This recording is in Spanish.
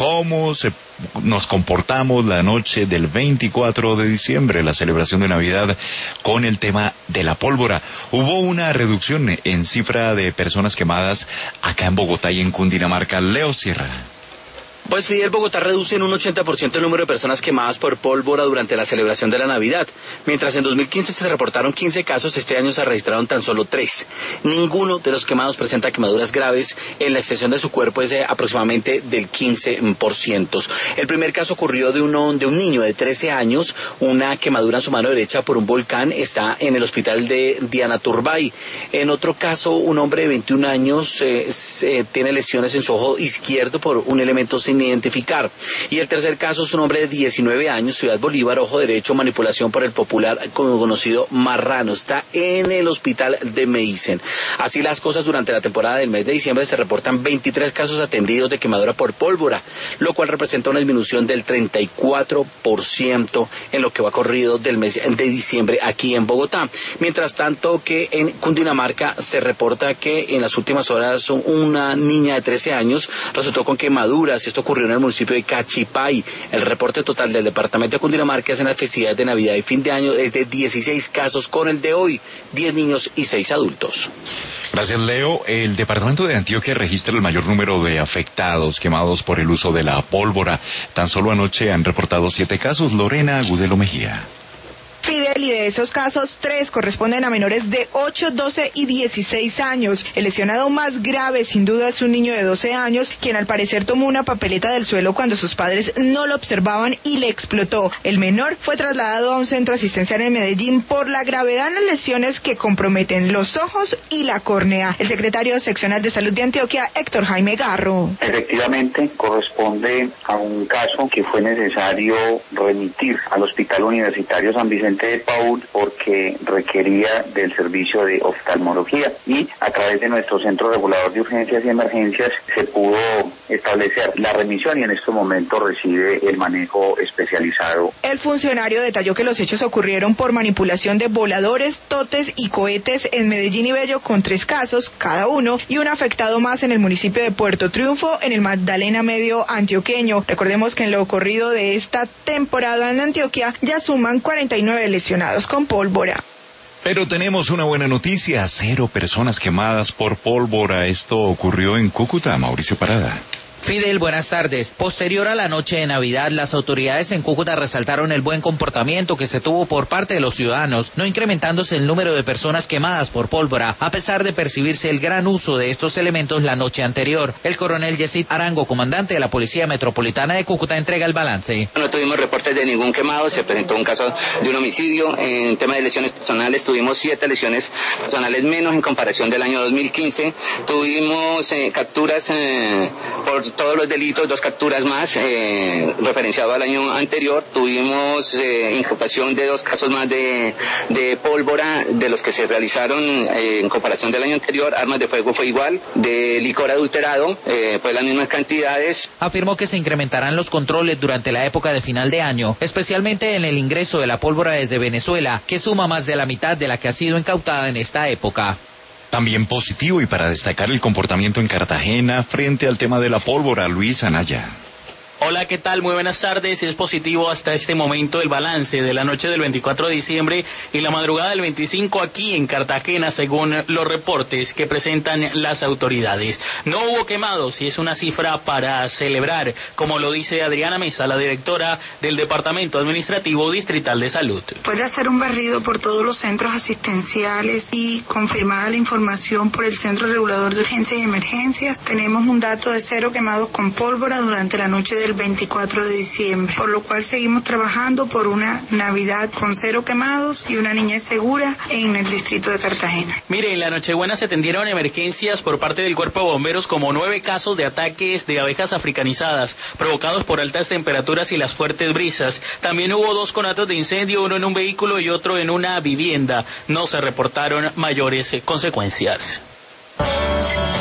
nos comportamos la noche del 24 de diciembre, la celebración de Navidad, con el tema de la pólvora. Hubo una reducción en cifra de personas quemadas acá en Bogotá y en Cundinamarca. Leo Sierra. Pues Fidel, Bogotá reduce en un 80% el número de personas quemadas por pólvora durante la celebración de la Navidad. Mientras en 2015 se reportaron 15 casos, este año se registraron tan solo 3. Ninguno de los quemados presenta quemaduras graves. En la extensión de su cuerpo es aproximadamente del 15%. El primer caso ocurrió de un niño de 13 años, una quemadura en su mano derecha por un volcán, está en el hospital de Diana Turbay. En otro caso, un hombre de 21 años tiene lesiones en su ojo izquierdo por un elemento sin identificar. Y el tercer caso es un hombre de 19 años, Ciudad Bolívar, ojo derecho, manipulación por el popular conocido marrano. Está en el hospital de Meisen. Así las cosas, durante la temporada del mes de diciembre se reportan 23 casos atendidos de quemadura por pólvora, lo cual representa una disminución del 34% en lo que va corrido del mes de diciembre aquí en Bogotá. Mientras tanto que en Cundinamarca se reporta que en las últimas horas una niña de 13 años resultó con quemaduras. Esto ocurrió en el municipio de Cachipay. El reporte total del departamento de Cundinamarca en las festividades de Navidad y fin de año es de 16 casos, con el de hoy 10 niños y 6 adultos. Gracias, Leo. El departamento de Antioquia registra el mayor número de afectados quemados por el uso de la pólvora. Tan solo anoche han reportado 7 casos. Lorena Agudelo Mejía. Fidel, y de esos casos, 3 corresponden a menores de 8, 12 y 16 años. El lesionado más grave, sin duda, es un niño de 12 años, quien al parecer tomó una papeleta del suelo cuando sus padres no lo observaban y le explotó. El menor fue trasladado a un centro asistencial en Medellín por la gravedad en las lesiones que comprometen los ojos y la córnea. El secretario seccional de Salud de Antioquia, Héctor Jaime Garro. Efectivamente, corresponde a un caso que fue necesario remitir al Hospital Universitario San Vicente de Paúl porque requería del servicio de oftalmología, y a través de nuestro Centro Regulador de Urgencias y Emergencias se pudo establecer la remisión y en este momento recibe el manejo especializado. El funcionario detalló que los hechos ocurrieron por manipulación de voladores, totes y cohetes en Medellín y Bello, con 3 casos cada uno, y un afectado más en el municipio de Puerto Triunfo, en el Magdalena Medio antioqueño. Recordemos que en lo ocurrido de esta temporada en Antioquia ya suman 49 lesionados con pólvora. Pero tenemos una buena noticia: 0 personas quemadas por pólvora. Esto ocurrió en Cúcuta. Mauricio Parada. Fidel, buenas tardes. Posterior a la noche de Navidad, las autoridades en Cúcuta resaltaron el buen comportamiento que se tuvo por parte de los ciudadanos, no incrementándose el número de personas quemadas por pólvora, a pesar de percibirse el gran uso de estos elementos la noche anterior. El coronel Yesid Arango, comandante de la Policía Metropolitana de Cúcuta, entrega el balance. No tuvimos reportes de ningún quemado, se presentó un caso de un homicidio. En tema de lesiones personales, tuvimos 7 lesiones personales menos en comparación del año 2015. Tuvimos capturas por todos los delitos, 2 capturas más, referenciado al año anterior. Tuvimos incautación de 2 casos más de pólvora, de los que se realizaron en comparación del año anterior. Armas de fuego fue igual, de licor adulterado, pues las mismas cantidades. Afirmó que se incrementarán los controles durante la época de final de año, especialmente en el ingreso de la pólvora desde Venezuela, que suma más de la mitad de la que ha sido incautada en esta época. También positivo, y para destacar el comportamiento en Cartagena frente al tema de la pólvora, Luis Anaya. Hola, ¿qué tal? Muy buenas tardes. Es positivo hasta este momento el balance de la noche del 24 de diciembre y la madrugada del 25 aquí en Cartagena, según los reportes que presentan las autoridades. No hubo quemados y es una cifra para celebrar, como lo dice Adriana Mesa, la directora del Departamento Administrativo Distrital de Salud. Puede hacer un barrido por todos los centros asistenciales y confirmada la información por el Centro Regulador de Urgencias y Emergencias. Tenemos un dato de 0 quemados con pólvora durante la noche del 24 de diciembre, por lo cual seguimos trabajando por una Navidad con 0 quemados y una niñez segura en el distrito de Cartagena. Mire, en la Nochebuena se atendieron emergencias por parte del Cuerpo de Bomberos, como 9 casos de ataques de abejas africanizadas provocados por altas temperaturas y las fuertes brisas. También hubo 2 conatos de incendio, uno en un vehículo y otro en una vivienda. No se reportaron mayores consecuencias.